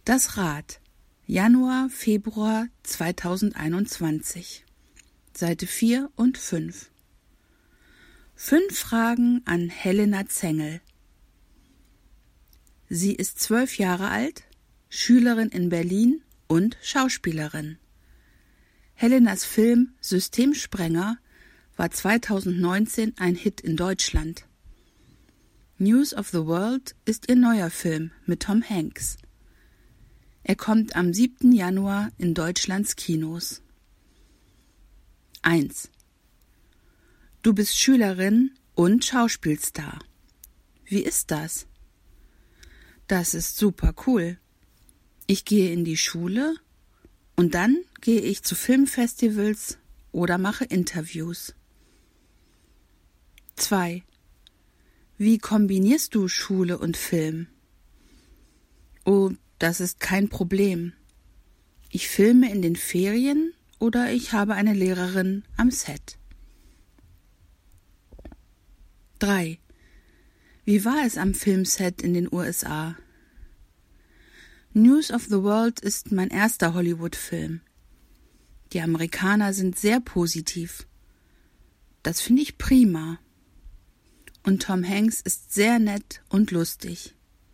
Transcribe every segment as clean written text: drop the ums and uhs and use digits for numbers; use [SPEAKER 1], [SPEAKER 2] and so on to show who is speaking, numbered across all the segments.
[SPEAKER 1] Das Rad, Januar, Februar 2021, Seite 4 und 5. 5 Fragen an Helena Zengel. Sie ist 12 Jahre alt, Schülerin in Berlin und Schauspielerin. Helenas Film Systemsprenger war 2019 ein Hit in Deutschland. News of the World ist ihr neuer Film mit Tom Hanks. Er kommt am 7. Januar in Deutschlands Kinos. 1. Du bist Schülerin und Schauspielstar. Wie ist das? Das ist super cool. Ich gehe in die Schule und dann gehe ich zu Filmfestivals oder mache Interviews. 2. Wie kombinierst du Schule und Film? Oh, das ist kein Problem. Ich filme in den Ferien oder ich habe eine Lehrerin am Set. 3. Wie war es am Filmset in den USA? News of the World ist mein erster Hollywood-Film. Die Amerikaner sind sehr positiv. Das finde ich prima. Und Tom Hanks ist sehr nett und lustig.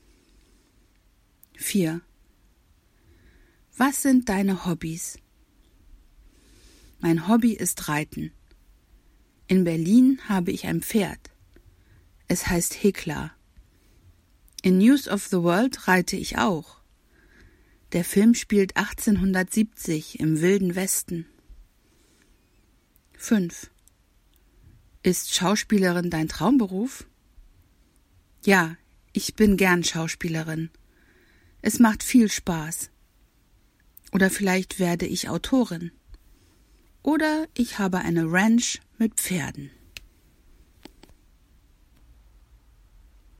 [SPEAKER 1] 4. Was sind deine Hobbys? Mein Hobby ist Reiten. In Berlin habe ich ein Pferd. Es heißt Hekla. In News of the World reite ich auch. Der Film spielt 1870 im Wilden Westen. 5. Ist Schauspielerin dein Traumberuf? Ja, ich bin gern Schauspielerin. Es macht viel Spaß. Oder vielleicht werde ich Autorin. Oder ich habe eine Ranch mit Pferden.